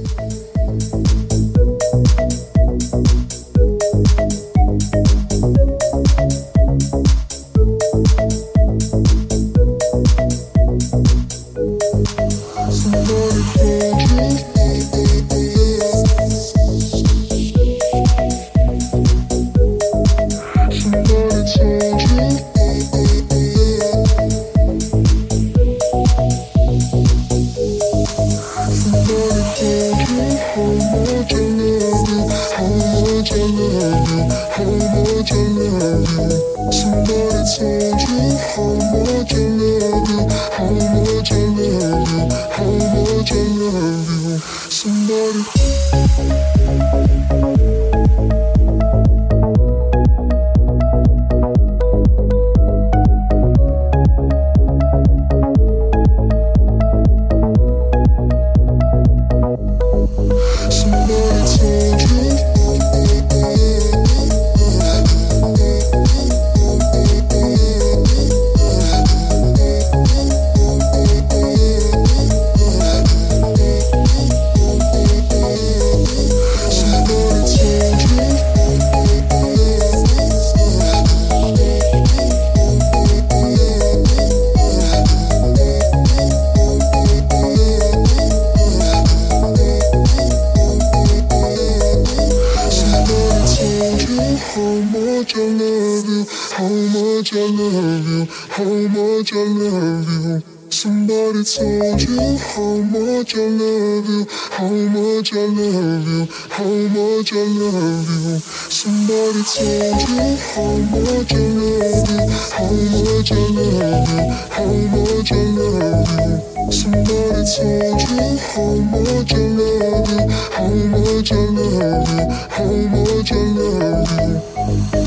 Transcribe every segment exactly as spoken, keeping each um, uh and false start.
Somebody told you how much I love you, how much I love you, how much I love you. Somebody told you how much I love you, how much I love you, how much I love you. Somebody told you how much I love you, how much I love you, how much I love you.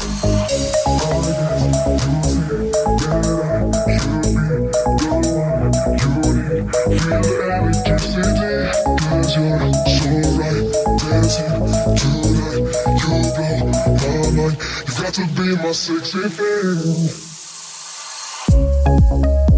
Feel electricity, cause you're so right. Dancing tonight, you blow my mind. You've got to be my sexy thing.